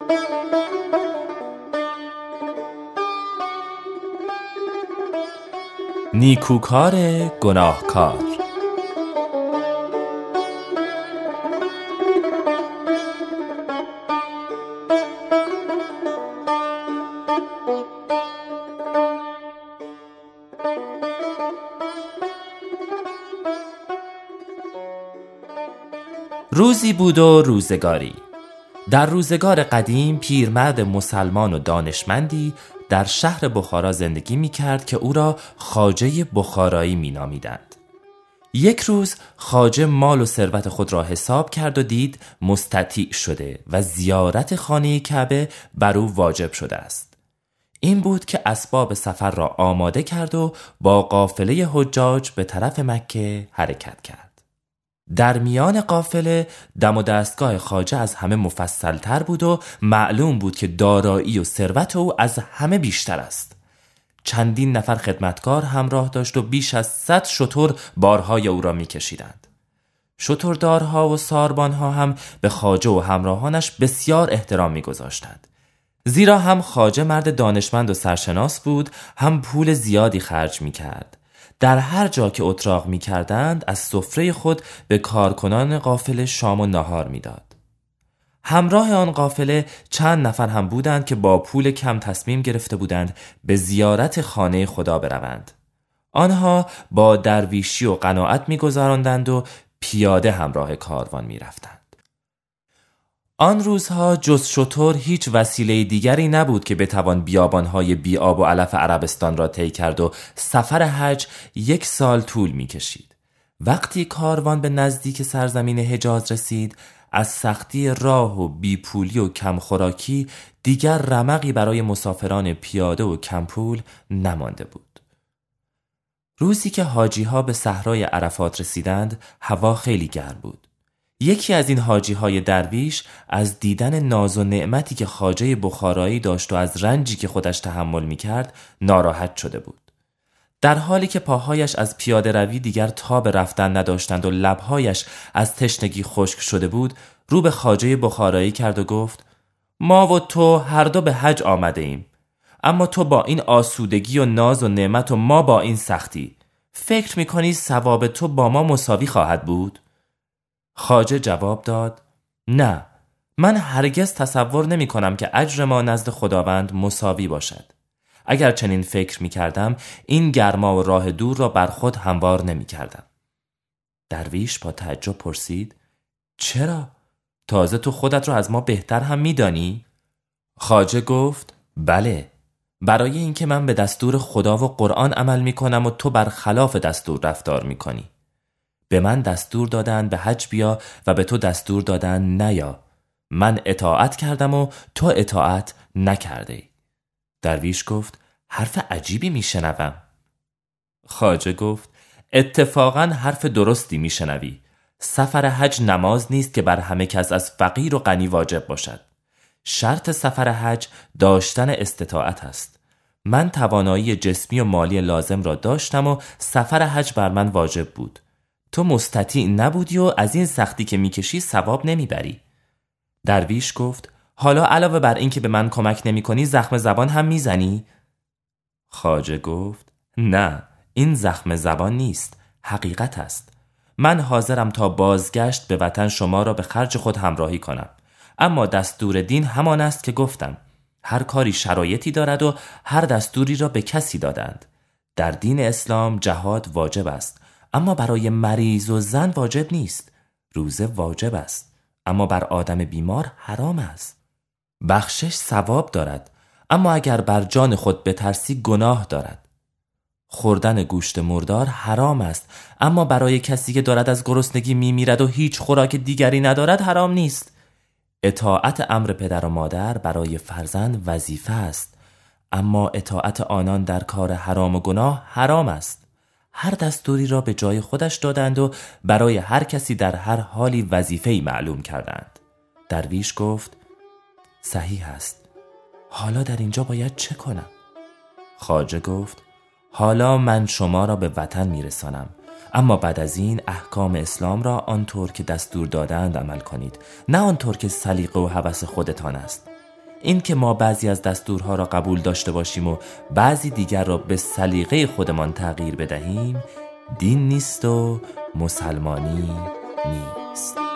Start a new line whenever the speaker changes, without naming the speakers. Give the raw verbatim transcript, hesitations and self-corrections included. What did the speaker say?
نیکوکار گناهکار. روزی بود و روزگاری. در روزگار قدیم پیرمرد مسلمان و دانشمندی در شهر بخارا زندگی می کرد که او را خواجه بخارایی می نامیدند. یک روز خواجه مال و ثروت خود را حساب کرد و دید مستطیع شده و زیارت خانه کعبه بر او واجب شده است. این بود که اسباب سفر را آماده کرد و با قافله حجاج به طرف مکه حرکت کرد. در میان قافله دم و دستگاه خواجه از همه مفصل‌تر بود و معلوم بود که دارایی و ثروت او از همه بیشتر است. چندین نفر خدمتکار همراه داشت و بیش از صد شتر بارهای او را می‌کشیدند. شتردارها و ساربانها هم به خواجه و همراهانش بسیار احترام می‌گذاشتند. زیرا هم خواجه مرد دانشمند و سرشناس بود، هم پول زیادی خرج می‌کرد. در هر جا که اتراق می کردند از سفره خود به کارکنان قافله شام و نهار می داد. همراه آن قافله چند نفر هم بودند که با پول کم تصمیم گرفته بودند به زیارت خانه خدا بروند. آنها با درویشی و قناعت می گذراندند و پیاده همراه کاروان می رفتند. آن روزها جز شتر هیچ وسیله دیگری نبود که بتوان بیابانهای بی آب و علف عربستان را طی کرد و سفر حج یک سال طول می کشید. وقتی کاروان به نزدیک سرزمین حجاز رسید، از سختی راه و بی پولی و کم خوراکی دیگر رمقی برای مسافران پیاده و کم پول نمانده بود. روزی که حاجی ها به صحرای عرفات رسیدند، هوا خیلی گرم بود. یکی از این حاجی های درویش از دیدن ناز و نعمتی که خواجه بخارایی داشت و از رنجی که خودش تحمل می کرد ناراحت شده بود. در حالی که پاهایش از پیاده روی دیگر تاب رفتن نداشتند و لبهایش از تشنگی خشک شده بود، رو به خواجه بخارایی کرد و گفت: ما و تو هر دو به حج آمده ایم، اما تو با این آسودگی و ناز و نعمت و ما با این سختی، فکر می کنی ثواب تو با ما مساوی خواهد بود؟ خواجه جواب داد: نه، من هرگز تصور نمی کنم که اجر ما نزد خداوند مساوی باشد. اگر چنین فکر می کردم این گرما و راه دور را بر خود هموار نمی کردم. درویش با تعجب پرسید: چرا؟ تازه تو خودت را از ما بهتر هم می دانی؟ خواجه گفت: بله، برای اینکه من به دستور خدا و قرآن عمل می کنم و تو بر خلاف دستور رفتار می کنی. به من دستور دادن به حج بیا و به تو دستور دادن نیا. من اطاعت کردم و تو اطاعت نکرده. درویش گفت: حرف عجیبی میشنوم. خواجه گفت: اتفاقا حرف درستی میشنوی. سفر حج نماز نیست که بر همه کس از فقیر و غنی واجب باشد. شرط سفر حج داشتن استطاعت است. من توانایی جسمی و مالی لازم را داشتم و سفر حج بر من واجب بود. تو مستطیع نبودی و از این سختی که میکشی ثواب نمیبری. درویش گفت: حالا علاوه بر این که به من کمک نمی کنی زخم زبان هم میزنی؟ خواجه گفت: نه، این زخم زبان نیست، حقیقت است. من حاضرم تا بازگشت به وطن شما را به خرج خود همراهی کنم، اما دستور دین همان است که گفتم. هر کاری شرایطی دارد و هر دستوری را به کسی دادند. در دین اسلام جهاد واجب است، اما برای مریض و زن واجب نیست. روزه واجب است، اما بر آدم بیمار حرام است. بخشش ثواب دارد، اما اگر بر جان خود بترسی گناه دارد. خوردن گوشت مردار حرام است، اما برای کسی که دارد از گرسنگی میمیرد و هیچ خوراک دیگری ندارد حرام نیست. اطاعت امر پدر و مادر برای فرزند وظیفه است، اما اطاعت آنان در کار حرام و گناه حرام است. هر دستوری را به جای خودش دادند و برای هر کسی در هر حالی وظیفه‌ای معلوم کردند. درویش گفت: صحیح است. حالا در اینجا باید چه کنم؟ خواجه گفت: حالا من شما را به وطن میرسانم، اما بعد از این احکام اسلام را آنطور که دستور دادند عمل کنید، نه آنطور که سلیقه و هوس خودتان است. این که ما بعضی از دستورها را قبول داشته باشیم و بعضی دیگر را به سلیقه خودمان تغییر بدهیم دین نیست و مسلمانی نیست.